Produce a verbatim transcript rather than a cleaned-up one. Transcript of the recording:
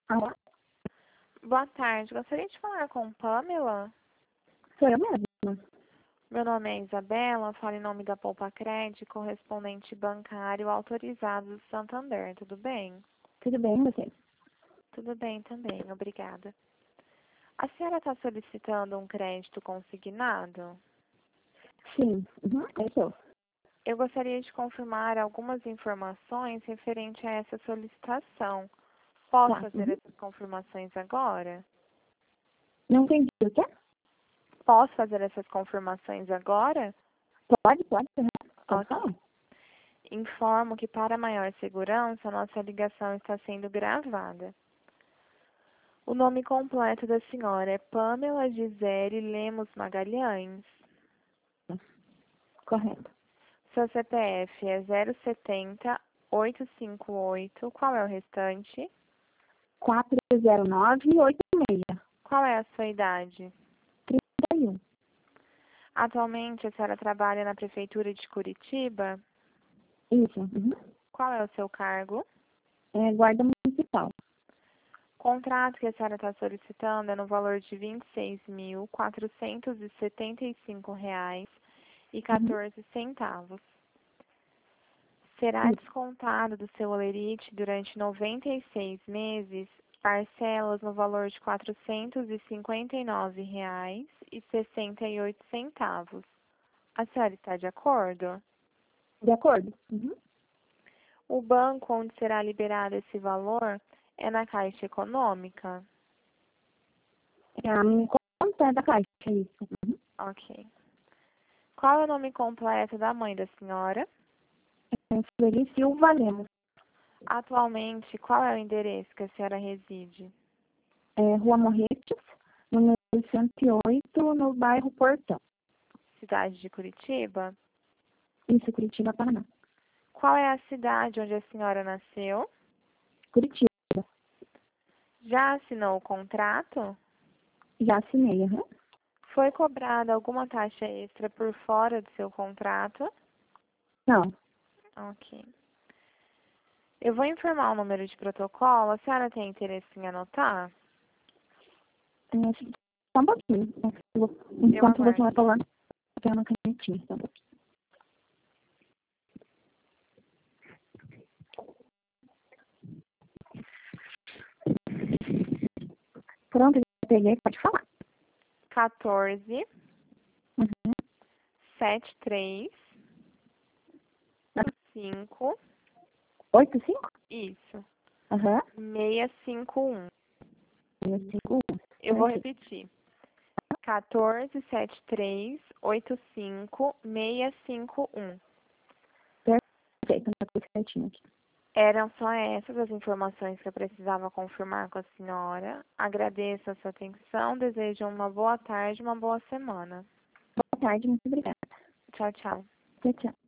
Alô? Boa tarde, gostaria de falar com Pamela. Sou eu mesma. Meu nome é Isabela, falo em nome da Poupa Cred, correspondente bancário autorizado do Santander, tudo bem? Tudo bem, você? Tudo bem também, obrigada. A senhora está solicitando um crédito consignado? Sim, uhum, eu sou. Eu gostaria de confirmar algumas informações referente a essa solicitação. Posso Tá, fazer uhum. essas confirmações agora? Não entendi o quê? Posso fazer essas confirmações agora? Pode, pode, uhum. Pode Ok. falar. Informo que, para maior segurança, nossa ligação está sendo gravada. O nome completo da senhora é Pamela Gisele Lemos Magalhães. Correto. Seu C P F é zero setenta, oitocentos e cinquenta e oito. Qual é o restante? quatro zero nove oito seis. Qual é a sua idade? trinta e um. Atualmente, a senhora trabalha na Prefeitura de Curitiba? Isso, uhum. Qual é o seu cargo? É guarda municipal. O contrato que a senhora está solicitando é no valor de vinte e seis mil, quatrocentos e setenta e cinco reais e quatorze centavos. Será Isso. descontado do seu holerite durante noventa e seis meses parcelas no valor de quatrocentos e cinquenta e nove reais e sessenta e oito centavos. A senhora está de acordo? De acordo? Uhum. O banco onde será liberado esse valor é na Caixa Econômica? É a minha conta da caixa, isso. Uhum. Ok. Qual é o nome completo da mãe da senhora? É Sueli Silva Lemos. Atualmente, qual é o endereço que a senhora reside? É Rua Morretes, número cento e oito, no bairro Portão. Cidade de Curitiba? Isso, Curitiba, Paraná. Qual é a cidade onde a senhora nasceu? Curitiba. Já assinou o contrato? Já assinei, uhum. Foi cobrada alguma taxa extra por fora do seu contrato? Não. Ok. Eu vou informar o número de protocolo. A senhora tem interesse em anotar? É, só um pouquinho. Eu Enquanto você aguardo. vai falando, eu tenho uma canetinha. Só um pouquinho. Pronto, já peguei, pode falar. quatorze, Uhum. setenta e três, cinco, oito cinco? isso, Aham. seiscentos e cinquenta e um. seis cinco um. Eu vou Perfeito. repetir. quatorze, setenta e três, oitenta e cinco, seiscentos e cinquenta e um. Perfeito, tá tudo certinho aqui. Eram só essas as informações que eu precisava confirmar com a senhora. Agradeço a sua atenção, desejo uma boa tarde, uma boa semana. Boa tarde, muito obrigada. Tchau, tchau. Tchau, tchau.